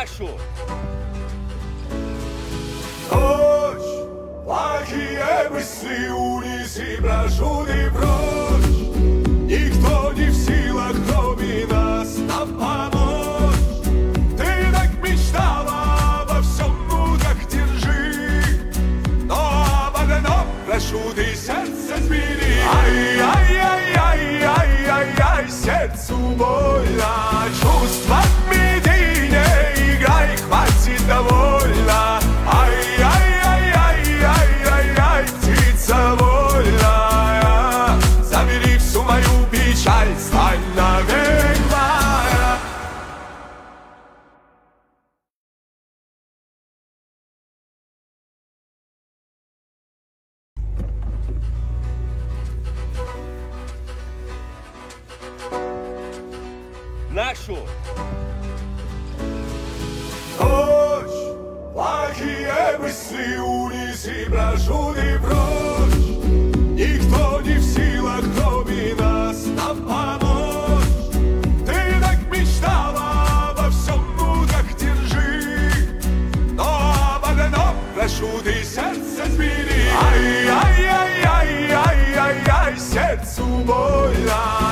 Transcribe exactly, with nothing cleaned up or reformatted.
нашу. Ночь, плохие мысли унеси, прошу ты прочь. Никто не в силах, кроме нас, нам помочь. Ты так мечтала обо всем, ну так держи. Но об одном прошу, ты сердце сбери. Ай-яй-яй-яй-яй-яй, сердцу больно. Чувствами ты не играй, хватит довольно. Ай-яй-яй-яй-яй-яй, птица вольная. Забери всю мою печаль, стань навек моя. Нашу. Ночь, плохие мысли унеси, прошу ты прочь. Никто не в силах, кроме нас, нам помочь. Ты так мечтала обо всем, ну так держи. Но об одном прошу, ты сердце сбери. Ай-яй-яй-яй-яй-яй, сердцу больно.